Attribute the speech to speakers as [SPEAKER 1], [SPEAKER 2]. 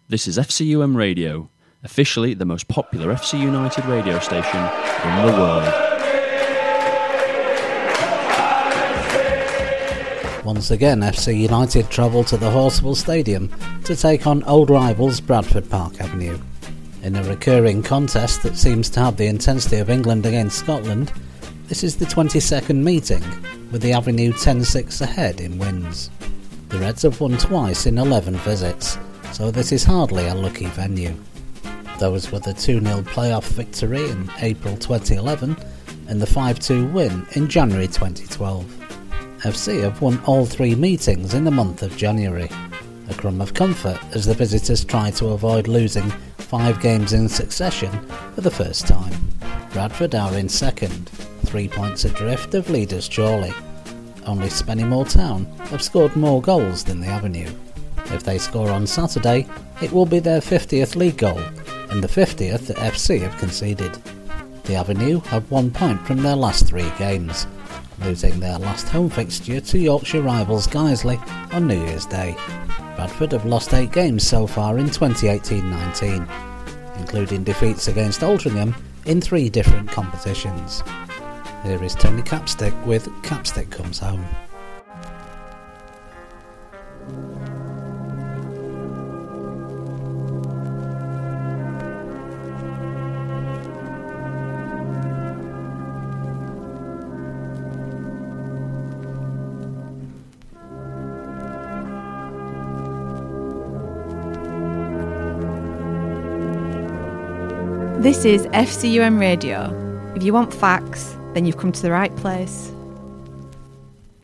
[SPEAKER 1] This is FCUM Radio, officially the most popular FC United radio station in the world.
[SPEAKER 2] Once again, FC United travel to the Horsable Stadium to take on old rivals Bradford Park Avenue. In a recurring contest that seems to have the intensity of England against Scotland, this is the 22nd meeting, with the Avenue 10-6 ahead in wins. The Reds have won twice in 11 visits, so this is hardly a lucky venue. Those were the 2-0 playoff victory in April 2011 and the 5-2 win in January 2012. FC have won all three meetings in the month of January, a crumb of comfort as the visitors try to avoid losing 5 games in succession for the first time. Bradford are in second, 3 points adrift of leaders Chorley. Only Spennymoor Town have scored more goals than the Avenue. If they score on Saturday, it will be their 50th league goal and the 50th that FC have conceded. The Avenue have 1 point from their last 3 games, losing their last home fixture to Yorkshire rivals Guiseley on New Year's Day. Bradford have lost 8 games so far in 2018-19, including defeats against Altrincham in 3 different competitions. Here is Tony Capstick with Capstick Comes Home.
[SPEAKER 3] This is FCUM Radio. If you want facts, then you've come to the right place.